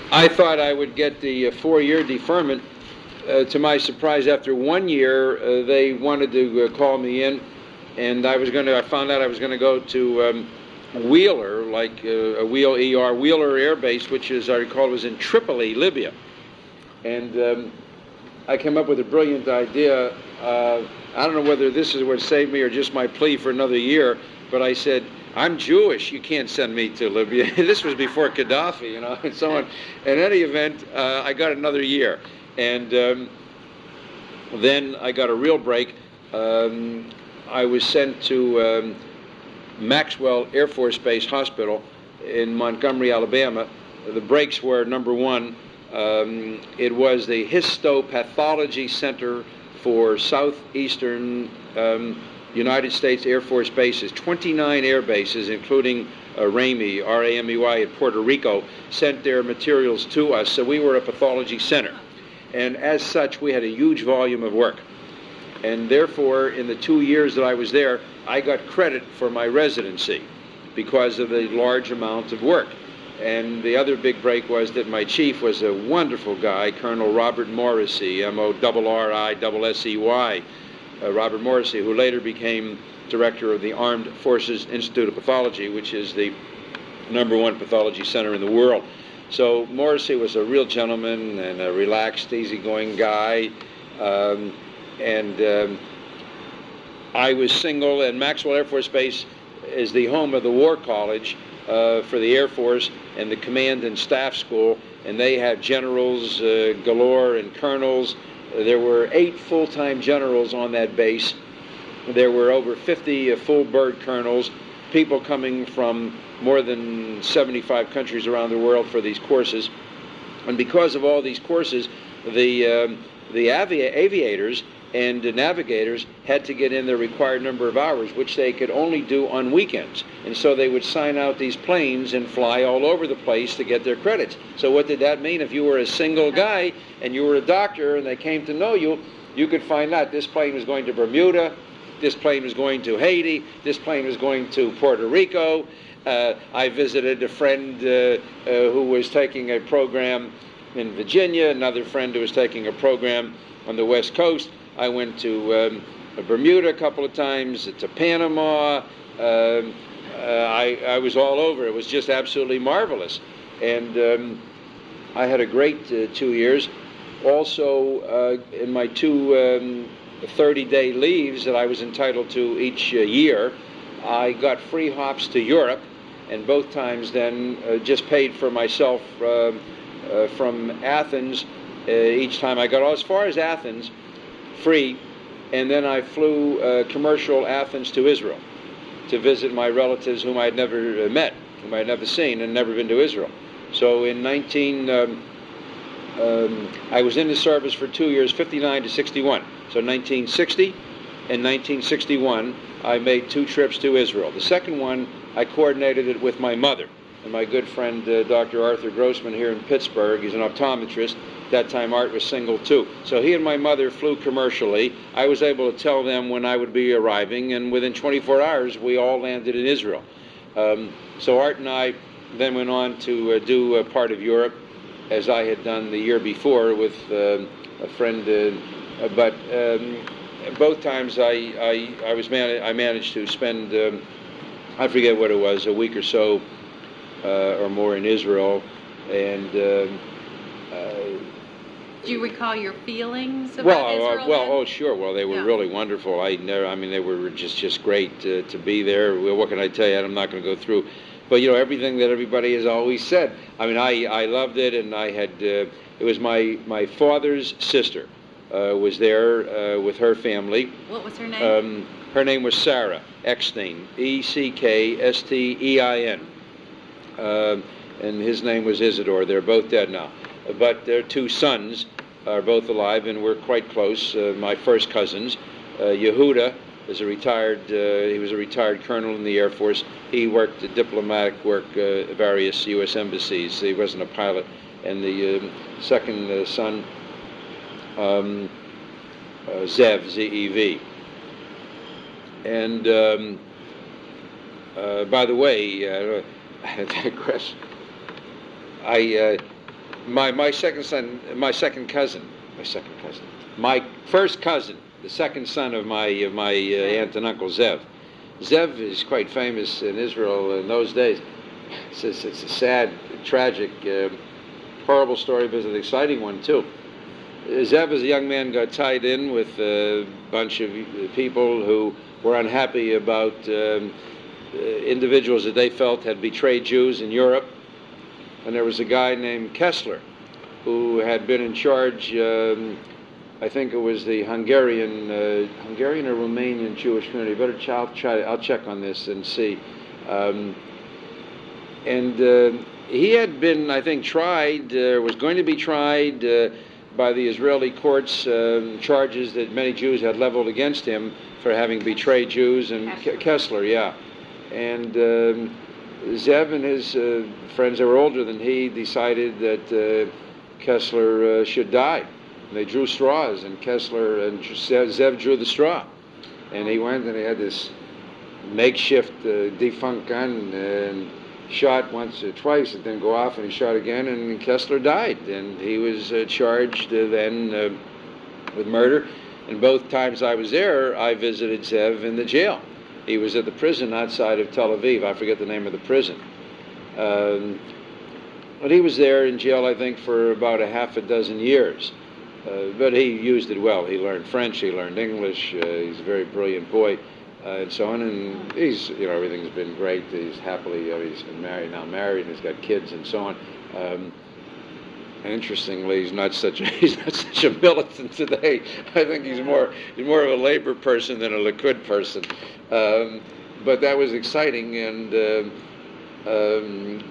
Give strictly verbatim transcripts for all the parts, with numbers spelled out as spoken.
I thought I would get the uh, four-year deferment. Uh, to my surprise, after one year, uh, they wanted to uh, call me in, and I was going to. I found out I was going to go to um, Wheeler, like uh, a Wheel E R Wheeler Air Base, which, as I recall, was in Tripoli, Libya. And um, I came up with a brilliant idea. Uh, I don't know whether this is what saved me or just my plea for another year, but I said, I'm Jewish. You can't send me to Libya. This was before Gaddafi, you know, and so on. In any event, uh, I got another year. And um, then I got a real break. Um, I was sent to um, Maxwell Air Force Base Hospital in Montgomery, Alabama. The breaks were, number one, um, it was the Histopathology Center for Southeastern um, United States Air Force bases. twenty-nine air bases, including uh, Ramey, R A M E Y at Puerto Rico, sent their materials to us. So we were a pathology center. And as such, we had a huge volume of work. And therefore, in the two years that I was there, I got credit for my residency because of the large amount of work. And the other big break was that my chief was a wonderful guy, Colonel Robert Morrissey, M O R R I S S E Y, uh, Robert Morrissey, who later became director of the Armed Forces Institute of Pathology, which is the number one pathology center in the world. So Morrissey was a real gentleman and a relaxed, easygoing guy. Um, and um, I was single, and Maxwell Air Force Base is the home of the War College uh, for the Air Force and the Command and Staff School, and they had generals uh, galore and colonels. There were eight full-time generals on that base. There were over fifty uh, full-bird colonels, people coming from more than seventy-five countries around the world for these courses. And because of all these courses, the um, the avi- aviators and the navigators had to get in the required number of hours, which they could only do on weekends. And so they would sign out these planes and fly all over the place to get their credits. So what did that mean? If you were a single guy and you were a doctor and they came to know you, you could find out this plane was going to Bermuda, this plane was going to Haiti, this plane was going to Puerto Rico. Uh, I visited a friend uh, uh, who was taking a program in Virginia, another friend who was taking a program on the West Coast. I went to um, Bermuda a couple of times, to Panama. Um, uh, I, I was all over. It was just absolutely marvelous. And um, I had a great uh, two years. Also, uh, in my two um, thirty-day leaves that I was entitled to each uh, year, I got free hops to Europe, and both times then uh, just paid for myself uh, uh, from Athens. Uh, each time I got as far as Athens, free, and then I flew uh, commercial Athens to Israel to visit my relatives whom I had never uh, met, whom I had never seen, and never been to Israel. So in nineteen, um, um, I was in the service for two years, fifty-nine to sixty-one. So nineteen sixty and nineteen sixty-one, I made two trips to Israel. The second one, I coordinated it with my mother and my good friend, uh, Doctor Arthur Grossman here in Pittsburgh. He's an optometrist. That time Art was single too. So he and my mother flew commercially. I was able to tell them when I would be arriving, and within twenty-four hours we all landed in Israel. Um, so Art and I then went on to uh, do a part of Europe, as I had done the year before with uh, a friend. Uh, but um, both times I I, I was man- I managed to spend um, I forget what it was, a week or so uh, or more in Israel, and. Um, uh, Do you recall your feelings about well, Israel? Uh, well, then? oh, sure. Well, they were Yeah. really wonderful. I never, I mean, they were just, just great uh, to be there. Well, what can I tell you? I'm not going to go through, but you know, everything that everybody has always said. I mean, I, I loved it, and I had. Uh, it was my my father's sister uh, was there uh, with her family. What was her name? Um, her name was Sarah Eckstein, E C K S T E I N, uh, and his name was Isidore. They're both dead now. But their two sons are both alive, and we're quite close. Uh, my first cousins, uh, Yehuda is a retired. Uh, he was a retired colonel in the Air Force. He worked diplomatic work uh, at various U S embassies. He wasn't a pilot. And the um, second uh, son, um, uh, Zev, Z E V. And um, uh, by the way, uh, I digress. I. Uh, My my second son, my second cousin, my second cousin, my first cousin, the second son of my of my uh, aunt and uncle Zev. Zev is quite famous in Israel in those days. It's, it's, it's a sad, tragic, uh, horrible story, but it's an exciting one too. Zev, as a young man, got tied in with a bunch of people who were unhappy about um, individuals that they felt had betrayed Jews in Europe. And there was a guy named Kessler who had been in charge, um, I think it was the Hungarian, uh, Hungarian or Romanian Jewish community. Better ch- I'll, try, I'll check on this and see. Um, and uh, he had been, I think, tried, uh, was going to be tried uh, by the Israeli courts, uh, charges that many Jews had leveled against him for having betrayed Jews, and Kessler, K- Kessler yeah. And um, Zev and his uh, friends that were older than he decided that uh, Kessler uh, should die. And they drew straws, and Kessler and Zev drew the straw. And he went and he had this makeshift uh, defunct gun and shot once or twice. It didn't go off, and he shot again, and Kessler died. And he was uh, charged uh, then uh, with murder. And both times I was there, I visited Zev in the jail. He was at the prison outside of Tel Aviv. I forget the name of the prison. Um, but he was there in jail, I think, for about a half a dozen years. Uh, but he used it well. He learned French, he learned English. Uh, he's a very brilliant boy, uh, and so on. And he's, you know, everything's been great. He's happily, uh, he's been married, now married, and he's got kids and so on. Um, And interestingly, he's not such a he's not such a militant today. I think he's more he's more of a labor person than a Likud person. Um, but that was exciting, and uh, um,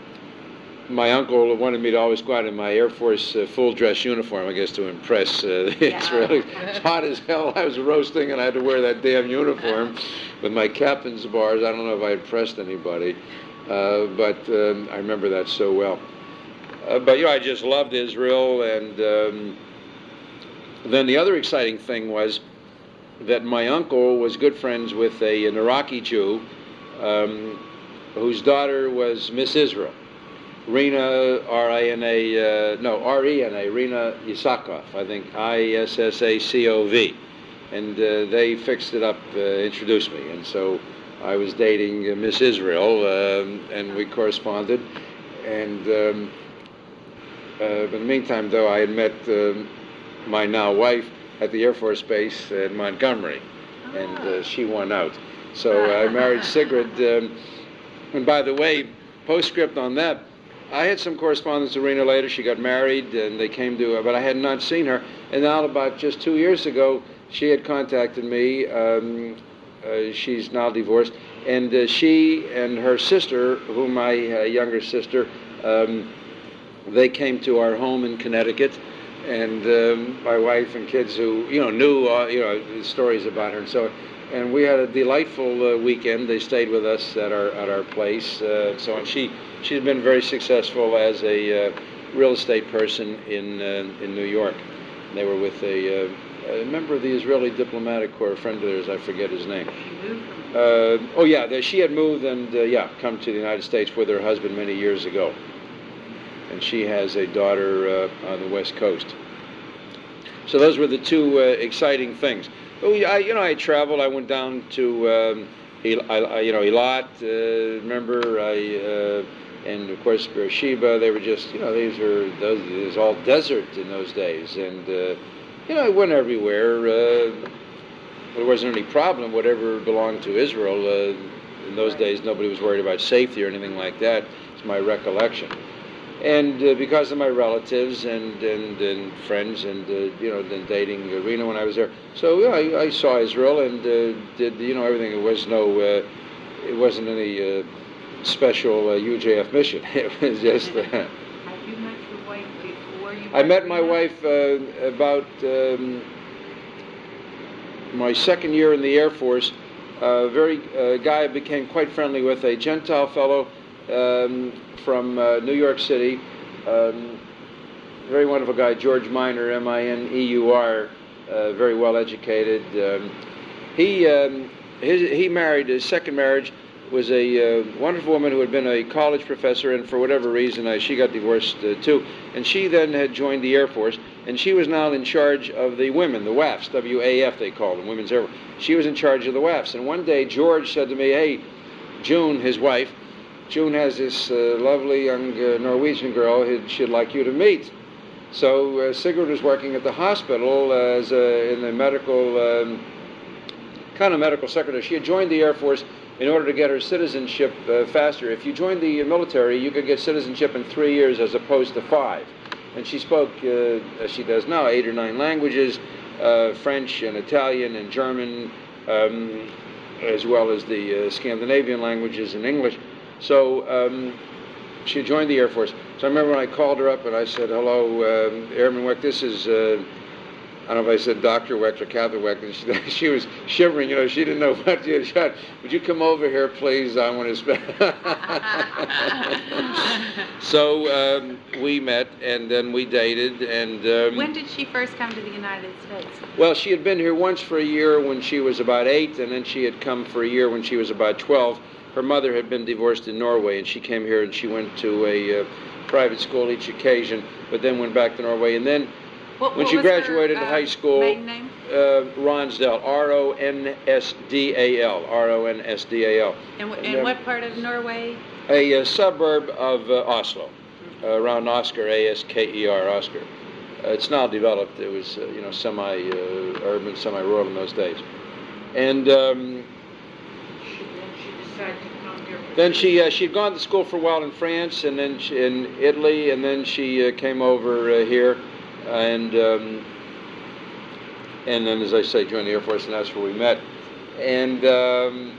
my uncle wanted me to always go out in my Air Force uh, full dress uniform, I guess, to impress uh, the yeah. Israelis. It's hot as hell. I was roasting, and I had to wear that damn uniform with my captain's bars. I don't know if I impressed anybody, uh, but um, I remember that so well. Uh, but, you know, I just loved Israel, and um, then the other exciting thing was that my uncle was good friends with a, an Iraqi Jew um, whose daughter was Miss Israel, Rina, R I N A, uh, no, R E N A, Rina Isakov, I think, I S S A C O V, and uh, they fixed it up, uh, introduced me, and so I was dating uh, Miss Israel, um, and we corresponded, and... Um, Uh, but in the meantime, though, I had met uh, my now wife at the Air Force Base in Montgomery, and uh, she won out. So uh, I married Sigrid. Um, and by the way, postscript on that, I had some correspondence with Rena later. She got married, and they came to her, but I had not seen her. And now, about just two years ago, she had contacted me. Um, uh, she's now divorced. And uh, she and her sister, whom my uh, younger sister, um, they came to our home in Connecticut, and um, my wife and kids who, you know, knew, uh, you know, stories about her and so on. And we had a delightful uh, weekend. They stayed with us at our at our place, uh, so on. She she's been very successful as a uh, real estate person in uh, in New York. And they were with a, uh, a member of the Israeli diplomatic corps, a friend of theirs. I forget his name. Uh, oh yeah, she had moved and uh, yeah, come to the United States with her husband many years ago. And she has a daughter uh, on the West Coast. So those were the two uh, exciting things. Oh, I, you know, I traveled. I went down to, um, I, you know, Eilat. Uh, remember, I uh, and of course Beersheba. They were just, you know, these were those. It was all desert in those days, and uh, you know, I went everywhere. Uh, there wasn't any problem. Whatever belonged to Israel uh, in those days, nobody was worried about safety or anything like that. It's my recollection. And uh, because of my relatives and and, and friends and uh, you know, then dating Rena when I was there, so yeah, I, I saw Israel and uh, did you know everything. It was no, uh, it wasn't any uh, special uh, U J F mission. It was just. Uh, Have you met your wife before you? I met my wife uh, about um, my second year in the Air Force. A very uh, guy I became quite friendly with, a Gentile fellow. Um, from uh, New York City, um, very wonderful guy, George Miner, M I N E U R, uh, very well educated. Um, he um, his, he married, his second marriage was a uh, wonderful woman who had been a college professor, and for whatever reason, uh, she got divorced uh, too. And she then had joined the Air Force, and she was now in charge of the women, the W A Fs, W A F they called them, Women's Air Force. She was in charge of the W A Fs. And one day, George said to me, hey, June, his wife, June has this uh, lovely young uh, Norwegian girl who she'd like you to meet. So uh, Sigrid was working at the hospital as a, in the medical, um, kind of medical secretary. She had joined the Air Force in order to get her citizenship uh, faster. If you joined the military, you could get citizenship in three years as opposed to five. And she spoke, uh, as she does now, eight or nine languages, uh, French and Italian and German, um, as well as the uh, Scandinavian languages and English. So um, she joined the Air Force. So I remember when I called her up and I said, hello, um, Airman Weck, this is... Uh, I don't know if I said Doctor Weck or Catherine Weck, and she, she was shivering, you know, she didn't know what she had shot. Would you come over here, please? I want to spend... So um, we met, and then we dated, and... Um, when did she first come to the United States? Well, she had been here once for a year when she was about eight, and then she had come for a year when she was about twelve. Her mother had been divorced in Norway, and she came here, and she went to a uh, private school each occasion, but then went back to Norway, and then... What, when what she was graduated her, uh, high school, maiden name? Uh, Ronsdale, R O N S D A L, R O N S D A L. And, w- and what part of Norway? A, a suburb of uh, Oslo, uh, around Oscar, A S K E R, Oscar. Uh, it's now developed. It was, uh, you know, semi-urban, uh, semi-rural in those days. And um, She, then she decided to come here. then she uh, she'd gone to school for a while in France, and then she, in Italy, and then she uh, came over uh, here. And um, and then, as I say, joined the Air Force, and that's where we met. And um,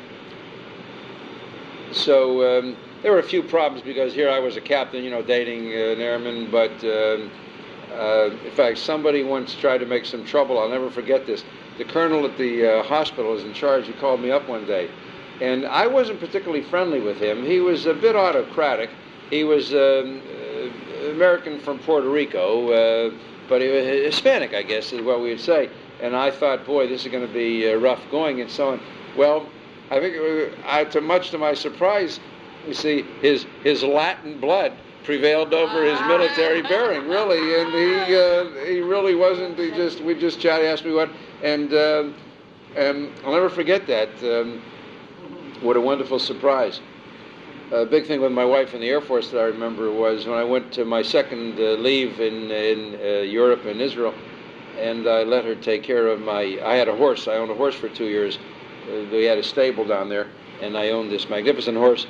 so um, there were a few problems because here I was a captain, you know, dating uh, an airman. But um, uh, in fact, somebody once tried to make some trouble. I'll never forget this. The colonel at the uh, hospital was in charge. He called me up one day, and I wasn't particularly friendly with him. He was a bit autocratic. He was um, uh, American from Puerto Rico. Uh, But he was Hispanic, I guess, is what we would say. And I thought, boy, this is going to be uh, rough going and so on. Well, I think, it was, I, to much to my surprise, you see, his his Latin blood prevailed over his military bearing, really. And he uh, he really wasn't. He just we just chatted, asked me what, and uh, and I'll never forget that. Um, what a wonderful surprise. A big thing with my wife in the Air Force that I remember was when I went to my second uh, leave in in uh, Europe and Israel, and I let her take care of my. I had a horse. I owned a horse for two years. Uh, we had a stable down there, and I owned this magnificent horse.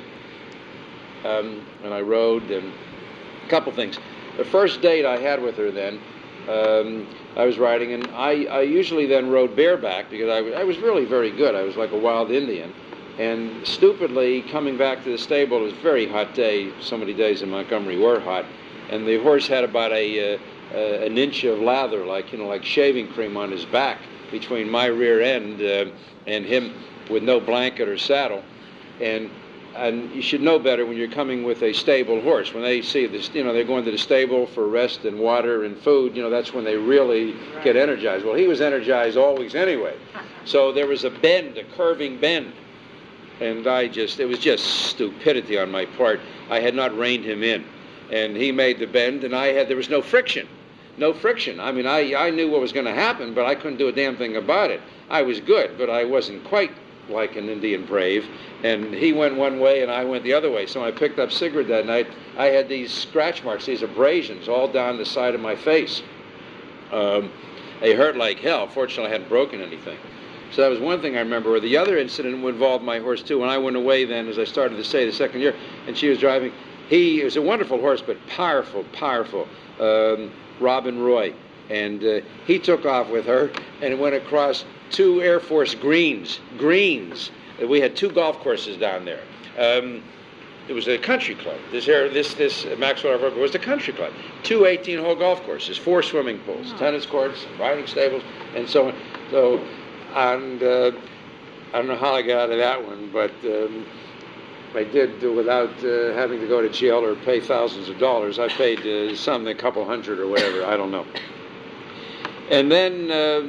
Um, and I rode, and a couple things. The first date I had with her then, um, I was riding, and I, I usually then rode bareback because I, w- I was really very good. I was like a wild Indian. And stupidly, coming back to the stable, it was a very hot day. So many days in Montgomery were hot. And the horse had about a, uh, uh, an inch of lather, like, you know, like shaving cream on his back between my rear end uh, and him with no blanket or saddle. And and you should know better when you're coming with a stable horse. When they see this, you know, they're going to the stable for rest and water and food, you know, that's when they really get energized. Well, he was energized always anyway. So there was a bend, a curving bend. And I just, it was just stupidity on my part. I had not reined him in. And he made the bend, and I had, there was no friction. No friction. I mean, I, I knew what was going to happen, but I couldn't do a damn thing about it. I was good, but I wasn't quite like an Indian brave. And he went one way, and I went the other way. So when I picked up Sigrid that night, I had these scratch marks, these abrasions, all down the side of my face. Um, they hurt like hell. Fortunately, I hadn't broken anything. So that was one thing I remember. The other incident involved my horse, too. When I went away then, as I started to say, the second year, and she was driving, he it was a wonderful horse, but powerful, powerful, um, Robin Roy. And uh, he took off with her and went across two Air Force greens, greens. We had two golf courses down there. Um, it was a country club. This air, this this Maxwell Air Force was the country club. Two eighteen-hole golf courses, four swimming pools, oh. tennis courts, riding stables, and so on. So... And uh, I don't know how I got out of that one, but um, I did without uh, having to go to jail or pay thousands of dollars. I paid uh, something, a couple hundred or whatever, I don't know. And then uh,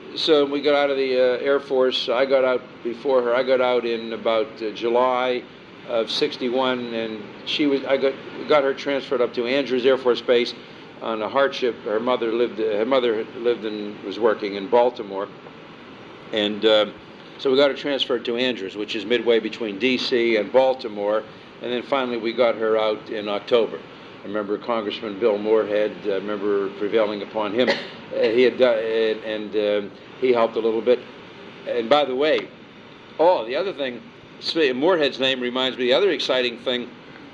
so we got out of the uh, Air Force. I got out before her. I got out in about uh, July of sixty-one, and she was. I got got her transferred up to Andrews Air Force Base on a hardship. Her mother lived. Uh, her mother lived and was working in Baltimore, and uh, so we got her transferred to Andrews, which is midway between D C and Baltimore. And then finally, we got her out in October. I remember Congressman Bill Moorhead. I remember prevailing upon him. Uh, he had done, uh, and uh, he helped a little bit. And by the way, oh, the other thing, Moorhead's name reminds me. The other exciting thing.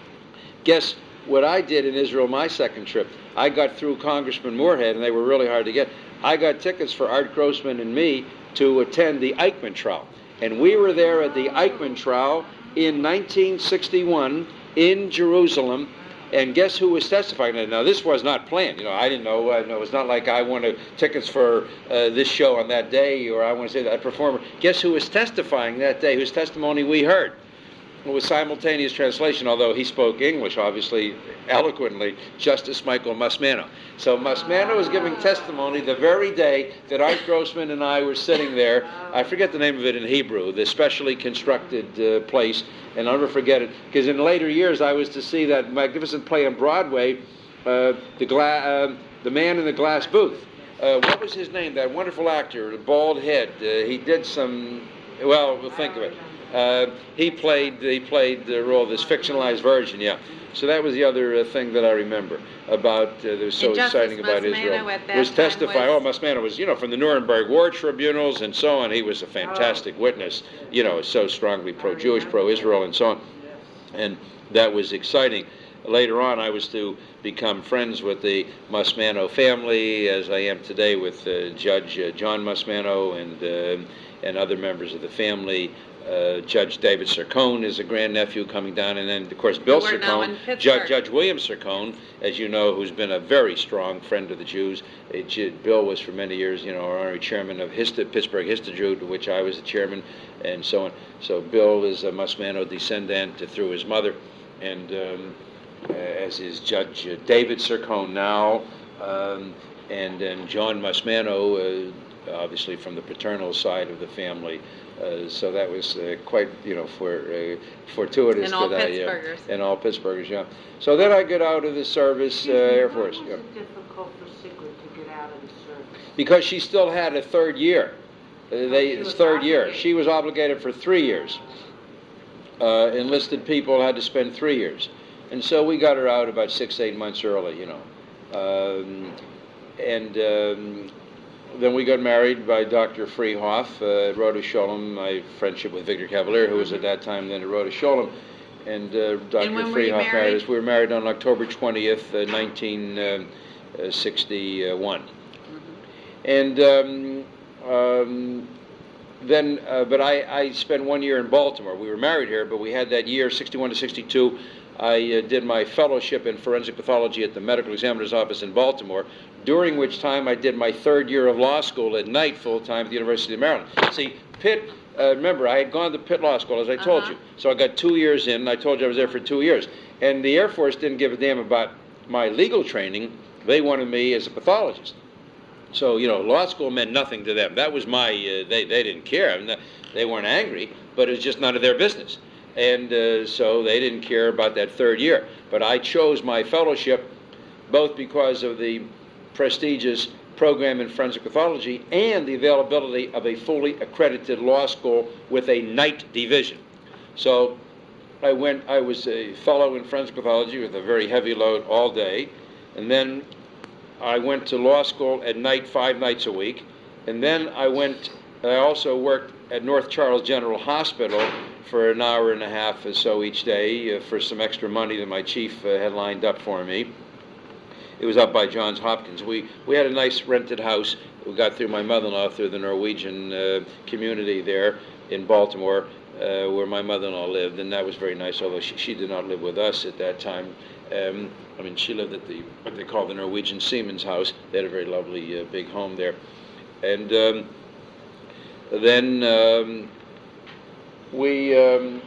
Guess what I did in Israel my second trip? I got through Congressman Moorhead, and they were really hard to get. I got tickets for Art Grossman and me to attend the Eichmann trial, and we were there at the Eichmann trial in nineteen sixty-one in Jerusalem. And guess who was testifying? Now, this was not planned. You know, I didn't know. Uh, no, it's not like I wanted tickets for uh, this show on that day, or I want to say that performer. Guess who was testifying that day? Whose testimony we heard? It was simultaneous translation, although he spoke English, obviously, eloquently, Justice Michael Musmano. So Musmano was giving testimony the very day that Art Grossman and I were sitting there. I forget the name of it in Hebrew, the specially constructed uh, place, and I'll never forget it, because in later years I was to see that magnificent play on Broadway, uh, the, gla- uh, the Man in the Glass Booth. Uh, what was his name, that wonderful actor, the bald head? Uh, he did some, well, we'll think of it. Uh, he played he played the role of this fictionalized version, yeah. So that was the other uh, thing that I remember about uh, that was so And exciting Justice about Musmano Israel. at that Was time testifying. was- Oh, Musmano was, you know, from the Nuremberg War Tribunals and so on. He was a fantastic witness. You know, so strongly pro-Jewish, pro-Israel, and so on. And that was exciting. Later on, I was to become friends with the Musmano family, as I am today with uh, Judge uh, John Musmano and uh, and other members of the family. Uh, Judge David Sircone is a grandnephew coming down, and then, of course, Bill Who are now in Sircone, Pittsburgh. Judge, Judge William Sircone, as you know, who's been a very strong friend of the Jews. Uh, J- Bill was for many years, you know, our honorary chairman of Hista, Pittsburgh Histadrut, to which I was the chairman, and so on. So Bill is a Musmano descendant uh, through his mother, and um, uh, as is Judge uh, David Sircone now, um, and then John Musmano, uh, obviously from the paternal side of the family. Uh, so that was uh, quite, you know, for uh, fortuitous And all that I, Pittsburghers. uh, and all Pittsburghers, yeah. So then I get out of the service, uh, Air Force, Why yeah. was it difficult for Sigrid to get out of the service? Because she still had a third year. Uh, they, she it's was third year. obligated. She was obligated for three years. Uh, enlisted people had to spend three years. And so we got her out about six, eight months early, you know. Um, and um, then we got married by Doctor Freehoff uh, at Rhoda Sholem, my friendship with Victor Cavalier, who was at that time then at Rhoda Sholem. And uh, Doctor And when were you Freehoff married married? us. We were married on October twentieth, uh, nineteen sixty-one. And um, um, then, uh, but I, I spent one year in Baltimore. We were married here, but we had that year, sixty-one to sixty-two. I uh, did my fellowship in forensic pathology at the medical examiner's office in Baltimore, during which time I did my third year of law school at night, full-time at the University of Maryland. See, Pitt, uh, remember, I had gone to Pitt Law School, as I told Uh-huh. you. So I got two years in, and I told you I was there for two years. And the Air Force didn't give a damn about my legal training. They wanted me as a pathologist. So, you know, law school meant nothing to them. That was my, uh, they, they didn't care. I mean, they weren't angry, but it was just none of their business. And uh, so they didn't care about that third year. But I chose my fellowship both because of the prestigious program in forensic pathology and the availability of a fully accredited law school with a night division. So I went, I was a fellow in forensic pathology with a very heavy load all day, and then I went to law school at night five nights a week, and then I went, I also worked at North Charles General Hospital for an hour and a half or so each day uh, for some extra money that my chief uh, had lined up for me. It was up by Johns Hopkins. We we had a nice rented house. We got through my mother-in-law through the Norwegian uh, community there in Baltimore, uh, where my mother-in-law lived, and that was very nice, although she, she did not live with us at that time. Um, I mean, she lived at the what they call the Norwegian Seamen's House. They had a very lovely uh, big home there. And um, then um, we um,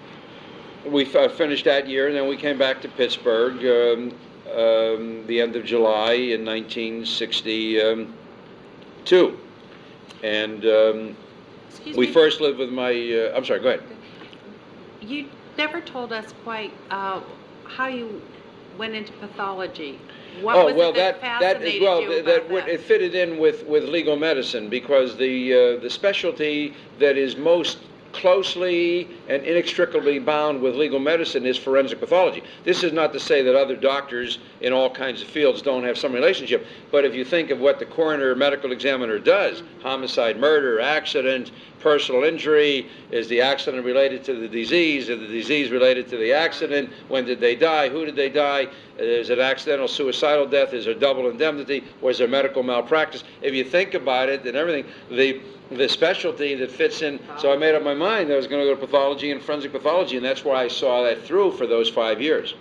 we f- finished that year, and then we came back to Pittsburgh um, um, the end of July in nineteen sixty-two. And um, Excuse we me? first lived with my, uh, I'm sorry, go ahead. You never told us quite uh, how you went into pathology. What Oh, was well, it that, that, that as fascinated well, you that, about that would, that? it fitted in with, with legal medicine, because the, uh, the specialty that is most closely and inextricably bound with legal medicine is forensic pathology. This is not to say that other doctors in all kinds of fields don't have some relationship, but if you think of what the coroner medical examiner does, homicide, murder, accident, personal injury, is the accident related to the disease, is the disease related to the accident, when did they die, who did they die, is it accidental suicidal death, is there double indemnity, was there medical malpractice? If you think about it and everything, the the specialty that fits in, so I made up my mind that I was going to go to pathology and forensic pathology, and that's why I saw that through for those five years.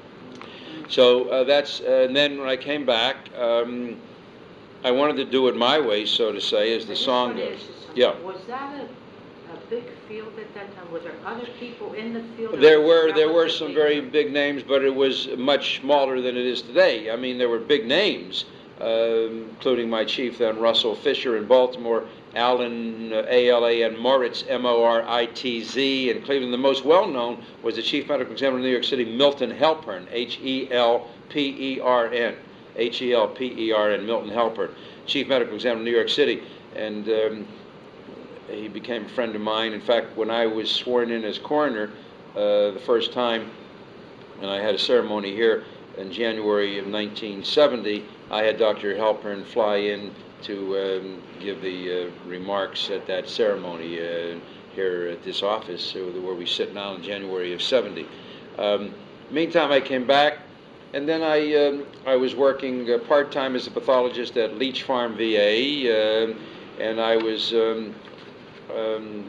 So uh, that's, uh, and then when I came back, um, I wanted to do it my way, so to say, as the I just song want to goes. ask you something. Yeah. Was that a, a big field at that time? Were there other people in the field? or There was were it there were some relatively very new? big names, but it was much smaller than it is today. I mean, there were big names, uh, including my chief then, Russell Fisher in Baltimore, Alan, uh, A L A N Moritz, M O R I T Z, in Cleveland. The most well-known was the chief medical examiner in New York City, Milton Halpern, H E L P E R N, H E L P E R N, Milton Halpern, chief medical examiner in New York City. And um, he became a friend of mine. In fact, when I was sworn in as coroner uh, the first time, and I had a ceremony here in January of nineteen seventy, I had Doctor Halpern fly in to um, give the uh, remarks at that ceremony uh, here at this office uh, where we sit now in January of seventy. Um, meantime, I came back, and then I um, I was working uh, part-time as a pathologist at Leech Farm V A, uh, and I was um, um,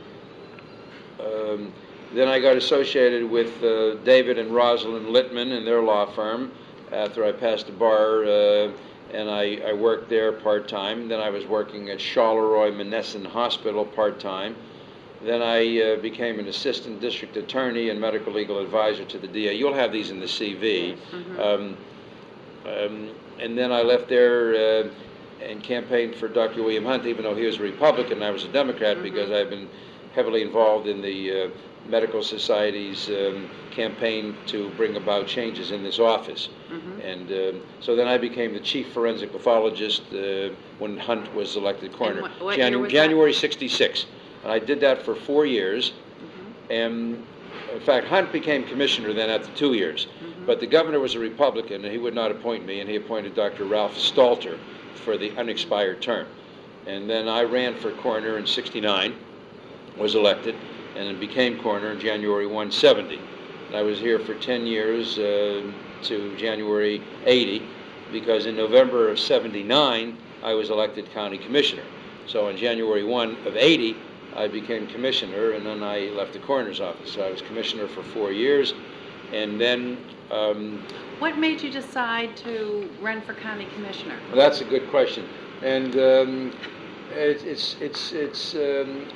um, then I got associated with uh, David and Rosalind Littman and their law firm after I passed the bar, uh, and I, I worked there part-time. Then I was working at Charleroi Monessen Hospital part-time. Then I uh, became an assistant district attorney and medical legal advisor to the D A. You'll have these in the C V. Mhm. Um, um, and then I left there uh, and campaigned for Doctor William Hunt, even though he was a Republican and I was a Democrat, Mhm. because I've been heavily involved in the uh, Medical Society's um, campaign to bring about changes in this office. Mhm. And um, so then I became the chief forensic pathologist uh, when Hunt was elected coroner. what- what Janu- year was that? January sixty-six. And I did that for four years. Mhm. And in fact, Hunt became commissioner then after two years. Mhm. But the governor was a Republican, and he would not appoint me, and he appointed Doctor Ralph Stalter for the unexpired term. And then I ran for coroner in sixty-nine, was elected, and then became coroner in January one seventy. And I was here for ten years uh, to January eighty, because in November of seventy-nine, I was elected county commissioner. So on January first of eighty, I became commissioner, and then I left the coroner's office. So I was commissioner for four years, and then um, What made you decide to run for county commissioner? well, that's a good question, and um, it, it's it's it's um,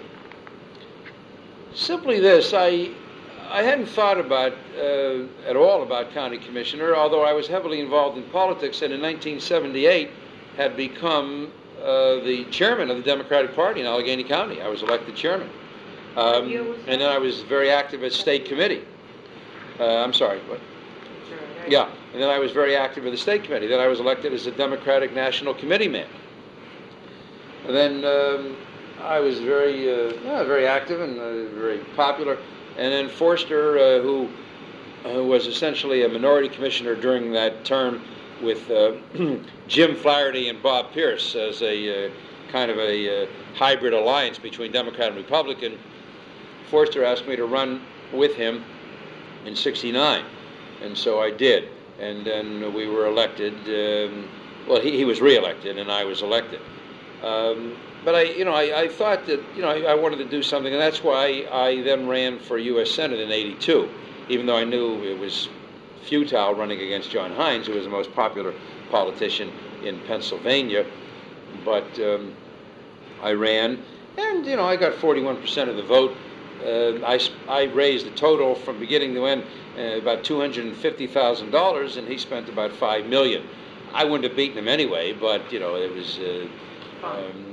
simply this. I I hadn't thought about uh, at all about county commissioner, although I was heavily involved in politics, and in nineteen seventy-eight had become uh, the chairman of the Democratic Party in Allegheny County. I was elected chairman, um, year was and then I was very active at state committee. Uh, I'm sorry, what? Sure, right. Yeah, and then I was very active in the state committee. Then I was elected as a Democratic National Committee man. And then um, I was very, uh, yeah, very active and uh, very popular. And then Forster, uh, who, who was essentially a minority commissioner during that term with uh, Jim Flaherty and Bob Pierce as a uh, kind of a uh, hybrid alliance between Democrat and Republican, Forster asked me to run with him in sixty-nine. And so I did. And then we were elected. Um, well, he, he was reelected, and I was elected. Um, but I, you know, I, I thought that, you know, I, I wanted to do something, and that's why I then ran for U S Senate in eighty-two, even though I knew it was futile running against John Hines, who was the most popular politician in Pennsylvania. But um, I ran, and, you know, I got forty-one percent of the vote. Uh, I, I raised the total from beginning to end uh, about two hundred fifty thousand dollars, and he spent about five million dollars. I wouldn't have beaten him anyway, but, you know, it was... Uh, um,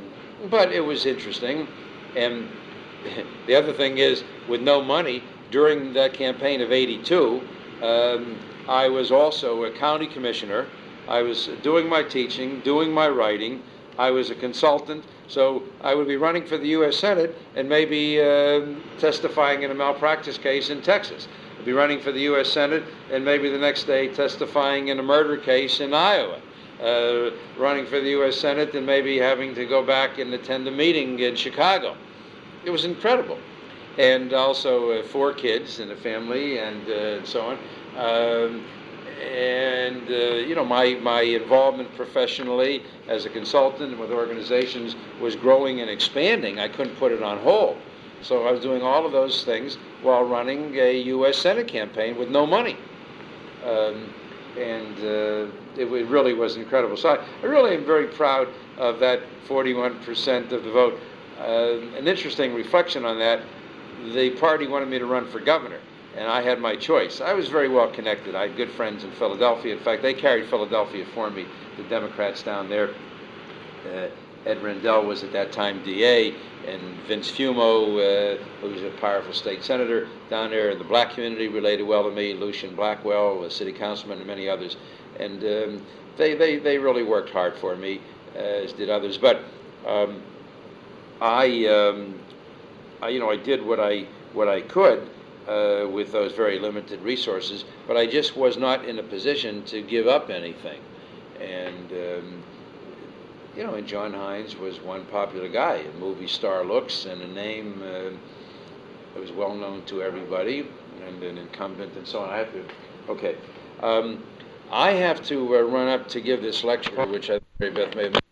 but it was interesting. And the other thing is, with no money, during that campaign of eighty-two, um, I was also a county commissioner. I was doing my teaching, doing my writing. I was a consultant, so I would be running for the U S Senate and maybe uh, testifying in a malpractice case in Texas. I'd be running for the U S Senate and maybe the next day testifying in a murder case in Iowa. Uh, running for the U S Senate and maybe having to go back and attend a meeting in Chicago. It was incredible. And also uh, four kids and a family and, uh, and so on. Um, and, uh, you know, my, my involvement professionally as a consultant and with organizations was growing and expanding. I couldn't put it on hold. So I was doing all of those things while running a U S Senate campaign with no money. Um, and uh, it, it really was incredible. So I, I really am very proud of that forty-one percent of the vote. Uh, an interesting reflection on that, the party wanted me to run for governor, and I had my choice. I was very well connected. I had good friends in Philadelphia. In fact, they carried Philadelphia for me, the Democrats down there. Uh, Ed Rendell was at that time D A, and Vince Fumo, uh, who was a powerful state senator down there in the black community, related well to me, Lucian Blackwell, a city councilman, and many others. And um, they, they, they really worked hard for me, uh, as did others. But um, I, um, I, you know, I did what I what I could uh, with those very limited resources, but I just was not in a position to give up anything. And um, you know, and John Hines was one popular guy, a movie star looks and a name uh, that was well known to everybody, and an incumbent and so on. I have to, okay. Um, I have to uh, run up to give this lecture, which I think Mary Beth may have